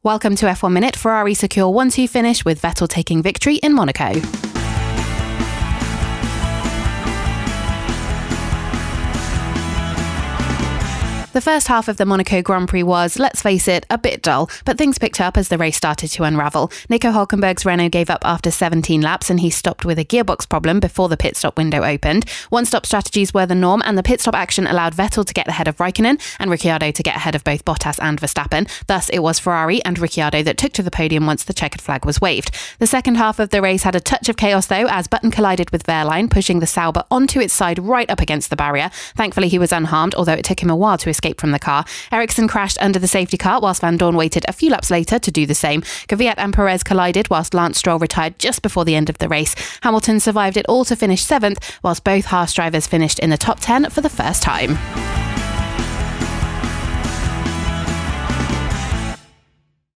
Welcome to F1 Minute. Ferrari secure 1-2 finish with Vettel taking victory in Monaco. The first half of the Monaco Grand Prix was, let's face it, a bit dull, but things picked up as the race started to unravel. Nico Hülkenberg's Renault gave up after 17 laps and he stopped with a gearbox problem before the pit stop window opened. One-stop strategies were the norm and the pit stop action allowed Vettel to get ahead of Raikkonen and Ricciardo to get ahead of both Bottas and Verstappen. Thus, it was Ferrari and Ricciardo that took to the podium once the checkered flag was waved. The second half of the race had a touch of chaos though, as Button collided with Wehrlein, pushing the Sauber onto its side right up against the barrier. Thankfully, he was unharmed, although it took him a while to escape from the car. Ericsson crashed under the safety car whilst Van Dorn waited a few laps later to do the same. Kvyat and Perez collided whilst Lance Stroll retired just before the end of the race. Hamilton survived it all to finish 7th, whilst both Haas drivers finished in the top 10 for the first time.